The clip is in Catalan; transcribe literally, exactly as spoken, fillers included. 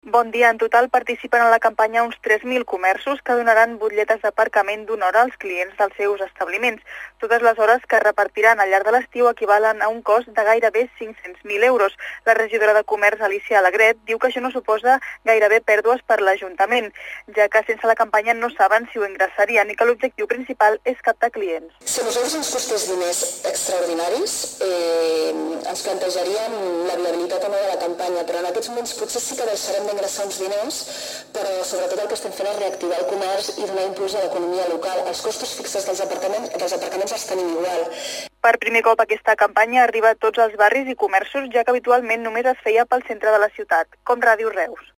Bon dia. En total participen en la campanya uns tres mil comerços que donaran butlletes d'aparcament d'una hora als clients dels seus establiments. Totes les hores que repartiran al llarg de l'estiu equivalen a un cost de gairebé cinc-cents mil euros. La regidora de Comerç, Alicia Alegret, diu que això no suposa gairebé pèrdues per l'Ajuntament, ja que sense la campanya no saben si ho ingressarien i que l'objectiu principal és captar clients. Si a nosaltres ens costés diners extraordinaris, eh, ens plantejaríem la viabilitat o no de la campanya, però en aquests moments potser sí que deixarem d'ingressar uns diners, però sobretot el que estem fent és reactivar el comerç i donar impuls a l'economia local. Els costos fixes dels apartaments, dels aparcaments els tenim igual. Per primer cop aquesta campanya arriba a tots els barris i comerços, ja que habitualment només es feia pel centre de la ciutat, com Ràdio Reus.